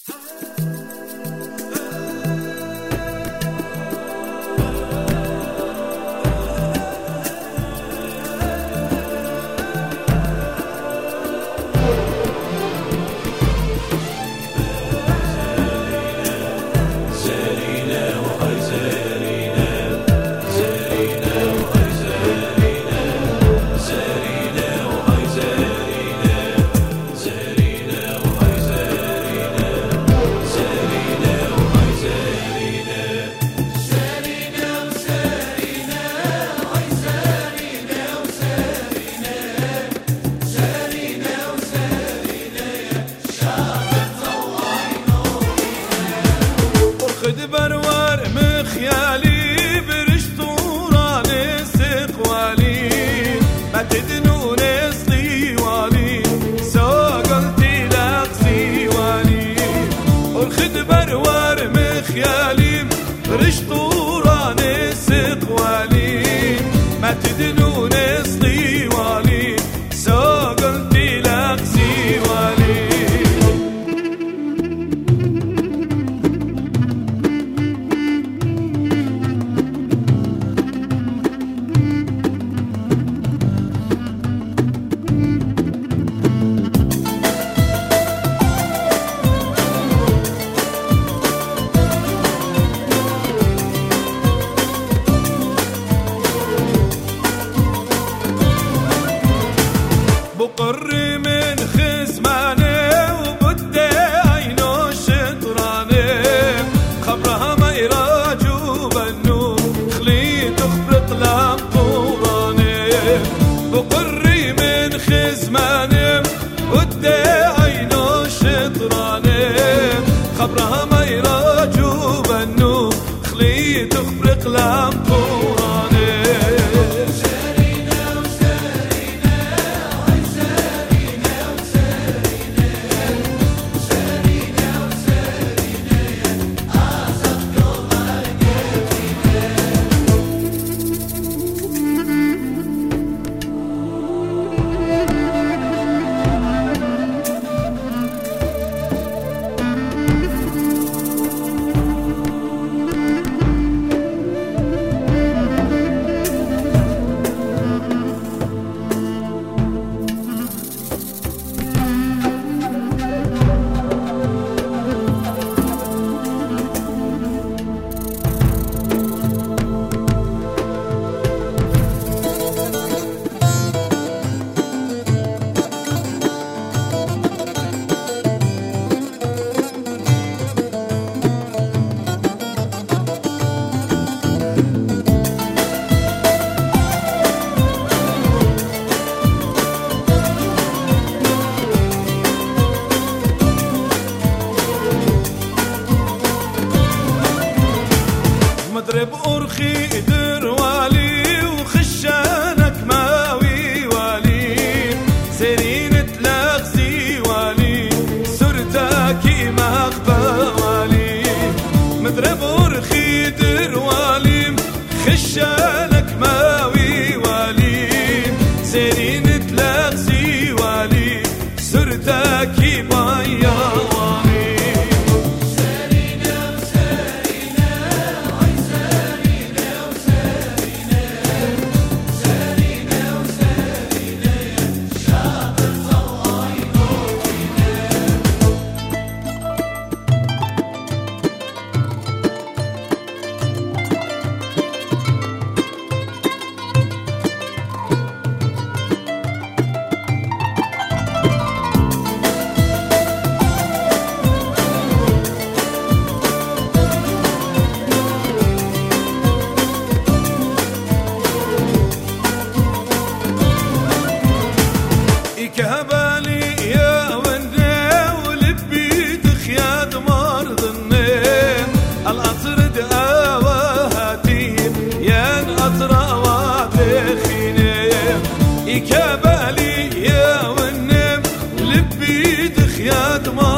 برور مخيالي برشطورة نسقوالي ما تدنون صليوالي ساقلتي لقصيوالي ارخد برور مخيالي برشطورة نسقوالي ما تدنون صليوالي ساقلتي لقصيوالي بقر من خزماني وبدي عينو شطراني خبرها ما يراجو بنو خلي تخبرق لام طوراني بقر من خزماني وبدي عينو شطراني خبرها ما يراجو بنو خلي تخبرق لام طوراني مضرب أرخي دروالي وخشانك ماوي والي سرينة لغزي والي سرتاكي مخبى والي مضرب أرخي دروالي خشانك ماوي والي سرينة لغزي والي سرتاكي بايا والي كهبالي يا وني ولبي تخياد مرضني القطر دقاواتي يا القطر وادخيني كهبالي يا وني ولبي تخياد مرضني